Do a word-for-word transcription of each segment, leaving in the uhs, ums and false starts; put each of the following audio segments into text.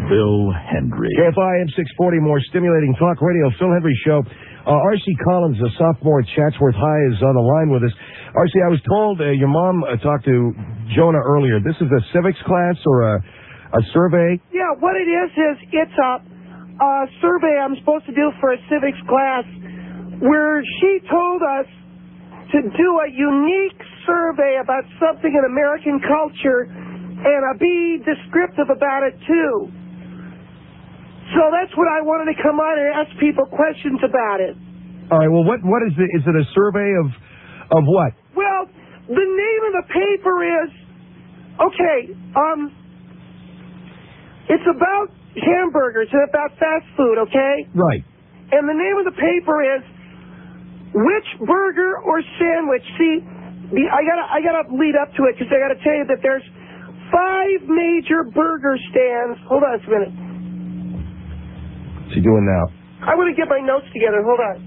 Phil Hendrie. K F I M six forty, more stimulating talk radio. Phil Hendrie Show. Uh, R C Collins, a sophomore at Chatsworth High, is on the line with us. R C, I was told uh, your mom uh, talked to Jonah earlier. This is a civics class or a, a survey? Yeah, what it is is it's a, a survey I'm supposed to do for a civics class where she told us to do a unique survey about something in American culture and uh, be descriptive about it, too. So that's what I wanted to come on and ask people questions about it. All right, well, what what is it? Is it a survey of of what? Well, the name of the paper is, okay, um, it's about hamburgers and about fast food, okay? Right. And the name of the paper is Which Burger or Sandwich? See, the, I gotta I gotta lead up to it because I gotta tell you that there's five major burger stands. Hold on a minute. What's he doing now? I want to get my notes together. Hold on.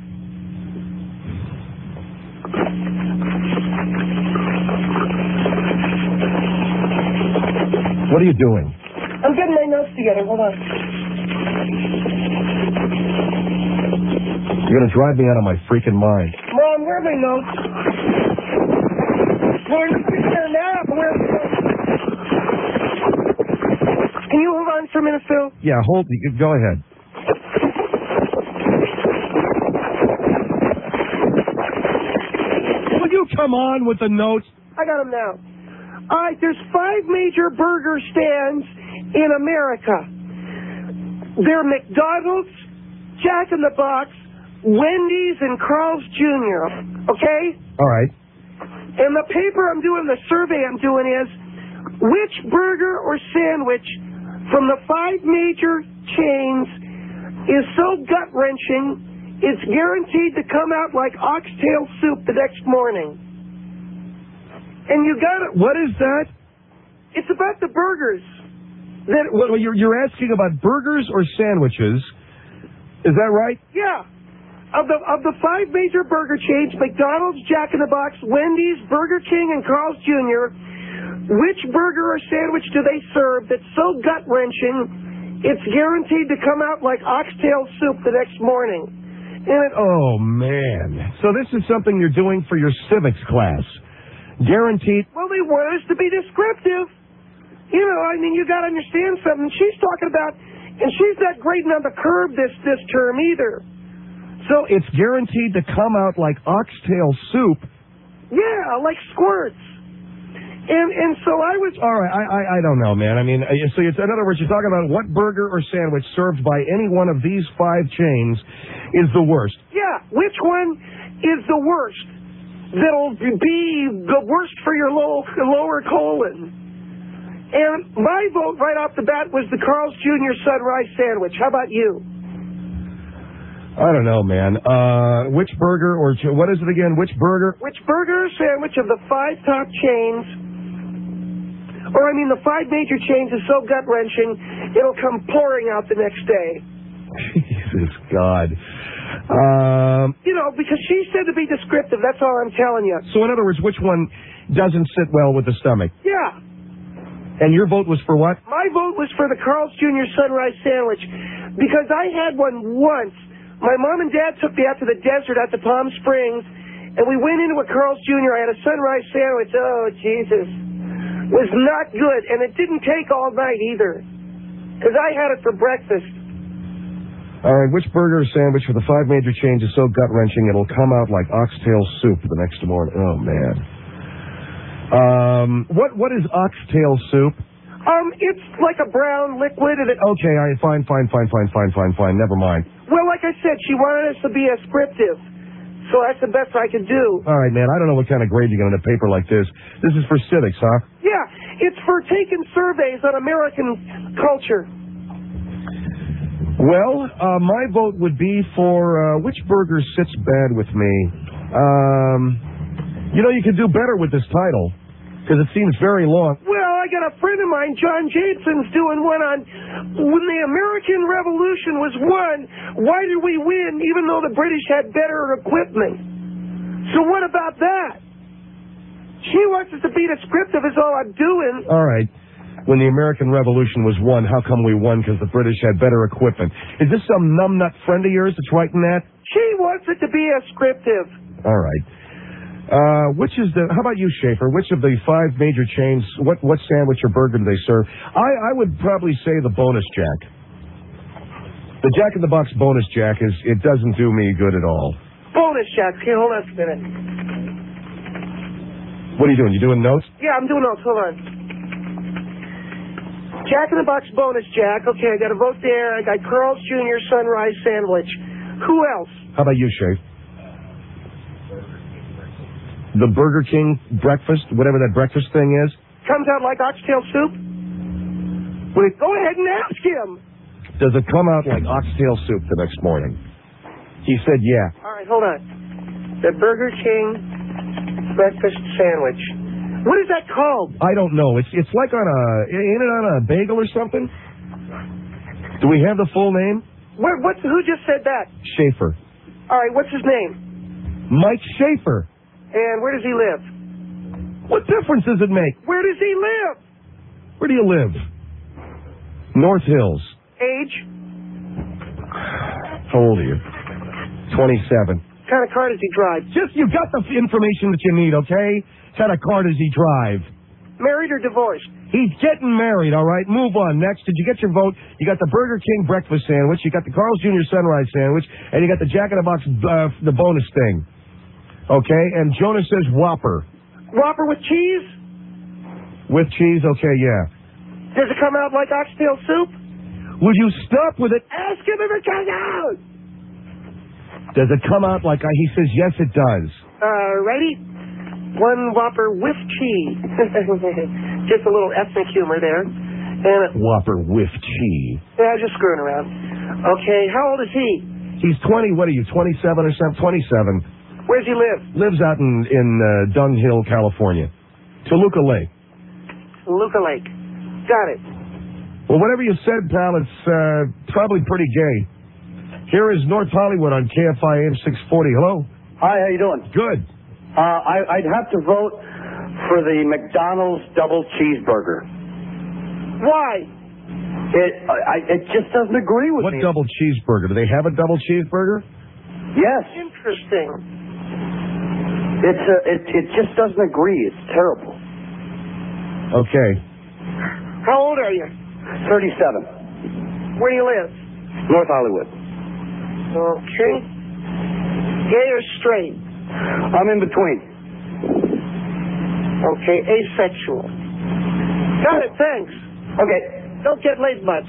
What are you doing? I'm getting my notes together. Hold on. You're going to drive me out of my freaking mind. Mom, where are my notes? We're there now. Where are the notes? Can you hold on for a minute, Phil? Yeah, hold. Go ahead. Will you come on with the notes? I got them now. All right, there's five major burger stands in America. They're McDonald's, Jack in the Box, Wendy's, and Carl's Junior Okay? All right. And the paper I'm doing, the survey I'm doing is, which burger or sandwich from the five major chains is so gut-wrenching, it's guaranteed to come out like oxtail soup the next morning. And you got it. What is that? It's about the burgers. That, well, you're, you're asking about burgers or sandwiches. Is that right? Yeah. Of the of the five major burger chains, McDonald's, Jack in the Box, Wendy's, Burger King, and Carl's Junior, which burger or sandwich do they serve that's so gut-wrenching, it's guaranteed to come out like oxtail soup the next morning? And it, oh, man. So this is something you're doing for your civics class. Guaranteed. Well, they want us to be descriptive. You know, I mean, you got to understand something. She's talking about, and she's not grading on the curve this, this term either. So it's guaranteed to come out like oxtail soup? Yeah, like squirts. And and so I was... All right, I, I I don't know, man. I mean, so it's, in other words, you're talking about what burger or sandwich served by any one of these five chains is the worst. Yeah, which one is the worst? That'll be the worst for your low, lower colon. And my vote right off the bat was the Carl's Junior Sunrise Sandwich. How about you? I don't know, man. Uh, which burger or ch- what is it again? Which burger? Which burger or sandwich of the five top chains, or I mean the five major chains, is so gut-wrenching, it'll come pouring out the next day. Jesus God. Um, you know, because she said to be descriptive, that's all I'm telling you. So in other words, which one doesn't sit well with the stomach? Yeah. And your vote was for what? My vote was for the Carl's Junior Sunrise Sandwich, because I had one once. My mom and dad took me out to the desert, out to Palm Springs, and we went into a Carl's Junior I had a sunrise sandwich. Oh, Jesus. It was not good, and it didn't take all night either, because I had it for breakfast. All right, which burger or sandwich for the five major chains is so gut-wrenching it'll come out like oxtail soup the next morning? Oh, man. Um, what what is oxtail soup? Um, it's like a brown liquid. And it... Okay, all right, fine, fine, fine, fine, fine, fine, fine. Never mind. Well, like I said, she wanted us to be descriptive, so that's the best I could do. All right, man, I don't know what kind of grade you get on a paper like this. This is for civics, huh? Yeah, it's for taking surveys on American culture. Well, uh, my vote would be for uh, which burger sits bad with me. Um, you know, you could do better with this title, because it seems very long. Well, I got a friend of mine, John Jason's doing one on when the American Revolution was won, why did we win even though the British had better equipment? So what about that? She wants us to be descriptive is all I'm doing. All right. when the American Revolution was won, how come we won? Because the British had better equipment. Is this some numbnut friend of yours that's writing that? She wants it to be ascriptive. All right. Uh, which is the, how about you, Schaefer? Which of the five major chains, what, what sandwich or burger do they serve? I, I would probably say the Bonus Jack. The Jack in the Box Bonus Jack is, it doesn't do me good at all. Bonus Jack. Okay, hold on a minute. What are you doing? You doing notes? Yeah, I'm doing notes. Hold on. Jack in the Box Bonus Jack. Okay, I got a vote there. I got Carl's Junior Sunrise Sandwich. Who else? How about you, Schaefer? The Burger King breakfast, whatever that breakfast thing is. Comes out like oxtail soup? Wait, go ahead and ask him. Does it come out like oxtail soup the next morning? He said, yeah. All right, hold on. The Burger King breakfast sandwich. What is that called? I don't know. It's it's like on a, ain't it on a bagel or something? Do we have the full name? What, what's, who just said that? Schaefer. All right, what's his name? Mike Schaefer. And where does he live? What difference does it make? Where does he live? Where do you live? North Hills. Age? How old are you? twenty-seven. What kind of car does he drive? Just, you got the information that you need, okay? What kind of car does he drive? Married or divorced? He's getting married, all right? Move on. Next, did you get your vote? You got the Burger King breakfast sandwich, you got the Carl's Junior Sunrise sandwich, and you got the Jack in the Box, uh, the bonus thing. Okay, and Jonah says Whopper. Whopper with cheese? With cheese? Okay, yeah. Does it come out like oxtail soup? Will you stop with it? Ask him if it comes out! Does it come out like I... He says, yes, it does. Uh, ready? One Whopper with cheese. Just a little ethnic humor there. And Whopper with cheese. Yeah, just screwing around. Okay, how old is he? He's twenty, what are you, twenty-seven or something? twenty-seven. Where does he live? Lives out in, in uh, Dung Hill, California. Toluca Lake. Toluca Lake. Got it. Well, whatever you said, pal, it's uh, probably pretty gay. Here is North Hollywood on K F I A M six forty. Hello? Hi, how you doing? Good. Uh, I, I'd have to vote for the McDonald's double cheeseburger. Why? It I, it just doesn't agree with what me. What double cheeseburger? Do they have a double cheeseburger? Yes. Interesting. It's a, it it just doesn't agree. It's terrible. Okay. How old are you? thirty-seven. Where do you live? North Hollywood. Okay. Gay or straight? I'm in between. Okay, asexual. Got it, thanks. Okay. Don't get laid much.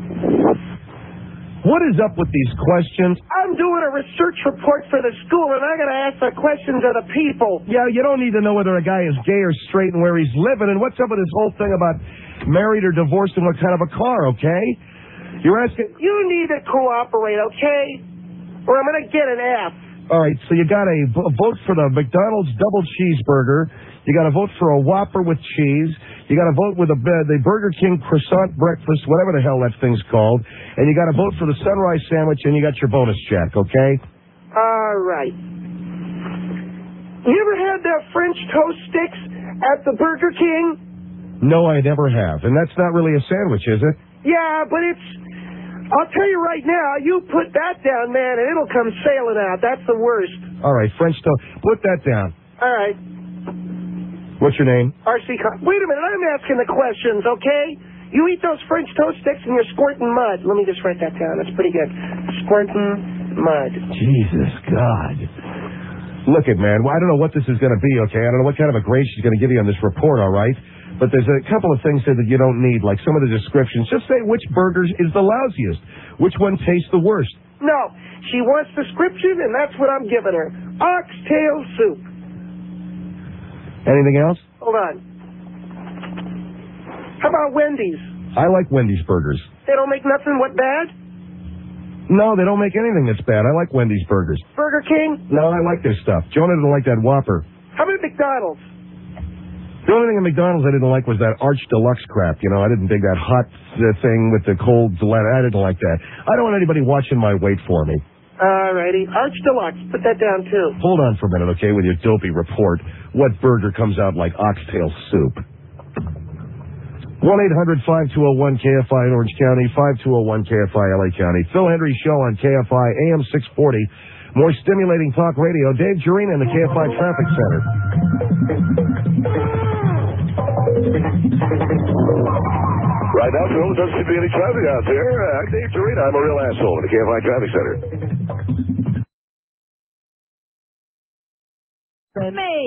What is up with these questions? I'm doing a research report for the school, and I got to ask the questions of the people. Yeah, you don't need to know whether a guy is gay or straight and where he's living, and what's up with this whole thing about married or divorced and what kind of a car, okay? You're asking... You need to cooperate, okay? Or I'm going to get an F. All right, so you got a vote for the McDonald's double cheeseburger. You got to vote for a Whopper with cheese. You got to vote with a, uh, the Burger King croissant breakfast, whatever the hell that thing's called. And you got to vote for the sunrise sandwich, and you got your bonus check, okay? All right. You ever had the French toast sticks at the Burger King? No, I never have. And that's not really a sandwich, is it? Yeah, but it's... I'll tell you right now, you put that down, man, and it'll come sailing out. That's the worst. All right, French toast. Put that down. All right. What's your name? R C Con- Wait a minute, I'm asking the questions, okay? You eat those French toast sticks and you're squirting mud. Let me just write that down. That's pretty good. Squirting mud. Jesus, God. Look it, man. Well, I don't know what this is going to be, okay? I don't know what kind of a grade she's going to give you on this report, all right? But there's a couple of things here that you don't need, like some of the descriptions. Just say which burger is the lousiest. Which one tastes the worst. No, she wants description, and that's what I'm giving her. Oxtail soup. Anything else? Hold on. How about Wendy's? I like Wendy's burgers. They don't make nothing what bad? No, they don't make anything that's bad. I like Wendy's burgers. Burger King? No, I like their stuff. Jonah didn't like that Whopper. How about McDonald's? The only thing at McDonald's I didn't like was that Arch Deluxe crap. You know, I didn't dig that hot uh, thing with the cold Deluxe. I didn't like that. I don't want anybody watching my weight for me. All righty. Arch Deluxe. Put that down, too. Hold on for a minute, okay, with your dopey report. What burger comes out like oxtail soup? one eight hundred five two zero one K F I in Orange County, five two zero one K F I L A County. Phil Hendry Show on K F I A M six forty. More stimulating talk radio. Dave Jarena in the K F I Traffic Center. Right now, Phil, there doesn't seem to be any traffic out there. Uh, I'm Dave Jarena. I'm a real asshole in the K F I Traffic Center. Me.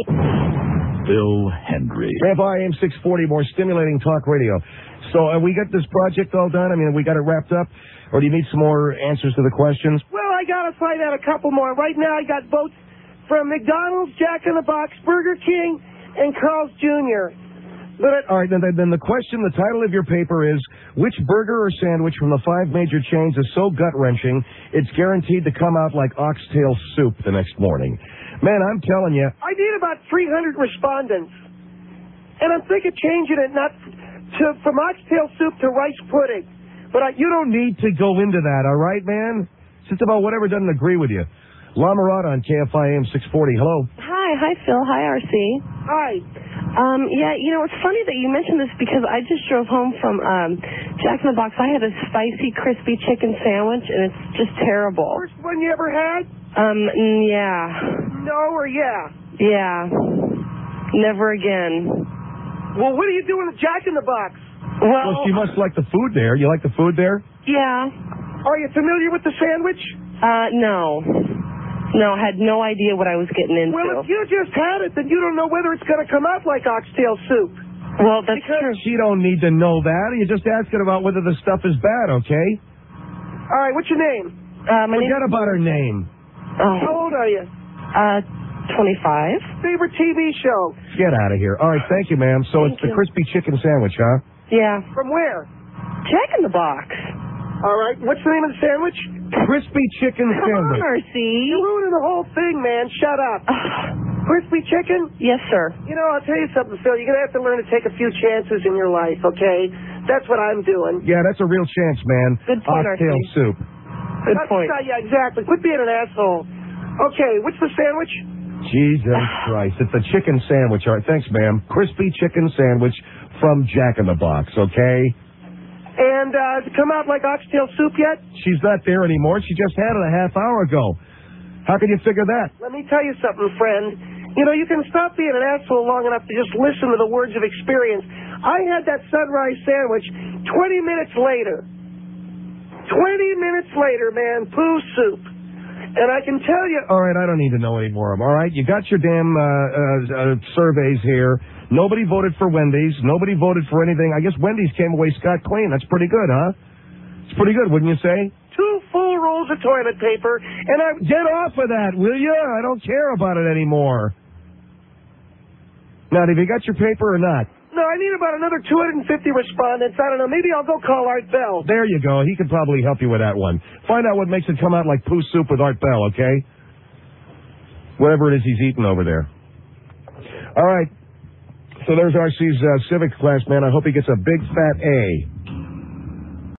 Phil Hendry. K F I A M six forty, more stimulating talk radio. So uh, we got this project all done? I mean, we got it wrapped up? Or do you need some more answers to the questions? Well, I got to find out a couple more. Right now, I got votes from McDonald's, Jack in the Box, Burger King, and Carl's Junior But all right, then, then the question, the title of your paper is, which burger or sandwich from the five major chains is so gut-wrenching, it's guaranteed to come out like oxtail soup the next morning? Man, I'm telling you. I need about three hundred respondents. And I'm thinking changing it not to from oxtail soup to rice pudding. But I, you don't need to go into that, all right, man? It's just about whatever doesn't agree with you. La Mirada on K F I A M six forty. Hello. Hi, hi, Phil. Hi, R C. Hi. Um, yeah, you know, it's funny that you mentioned this because I just drove home from um, Jack in the Box. I had a spicy, crispy chicken sandwich, and it's just terrible. First one you ever had? Um, mm, yeah. No or yeah? Yeah. Never again. Well, what are you doing with Jack in the Box? Well, Well, she must like the food there. You like the food there? yeah. Are you familiar with the sandwich? Uh, no. No, I had no idea what I was getting into. Well, if you just had it, then you don't know whether it's going to come out like oxtail soup. Well, that's because true. She don't need to know that. You're just asking about whether the stuff is bad, okay? All right, what's your name? Uh, my Forget name- about her name. How Oh, old are you? uh, twenty-five. Favorite T V show? Get out of here. All right, thank you, ma'am. So Thank it's the you. crispy chicken sandwich, huh? Yeah. From where? Jack in the Box. All right, what's the name of the sandwich? Crispy chicken Come sandwich. on, R C. You're ruining the whole thing, man. Shut up. Crispy chicken? Yes, sir. You know, I'll tell you something, Phil. You're going to have to learn to take a few chances in your life, okay? That's what I'm doing. Yeah, that's a real chance, man. Good point, Oxtail Archie. soup. Good That's- point. uh, yeah, exactly. Quit being an asshole. Okay, what's the sandwich? Jesus Christ. It's a chicken sandwich. All right, thanks, ma'am. Crispy chicken sandwich from Jack in the Box, okay? And uh, has it come out like oxtail soup yet? She's not there anymore. She just had it a half hour ago. How can you figure that? Let me tell you something, friend. You know, you can stop being an asshole long enough to just listen to the words of experience. I had that sunrise sandwich twenty minutes later. twenty minutes later, man, poo soup. And I can tell you... All right, I don't need to know any more of them. All right, you got your damn uh, uh, uh, surveys here. Nobody voted for Wendy's. Nobody voted for anything. I guess Wendy's came away scot clean. That's pretty good, huh? It's pretty good, wouldn't you say? Two full rolls of toilet paper, and I... Get off of that, will you? I don't care about it anymore. Now, have you got your paper or not? No, I need about another two hundred fifty respondents. I don't know. Maybe I'll go call Art Bell. There you go. He could probably help you with that one. Find out what makes it come out like poo soup with Art Bell, okay? Whatever it is he's eating over there. All right. So there's R C's uh, civics class, man. I hope he gets a big fat A.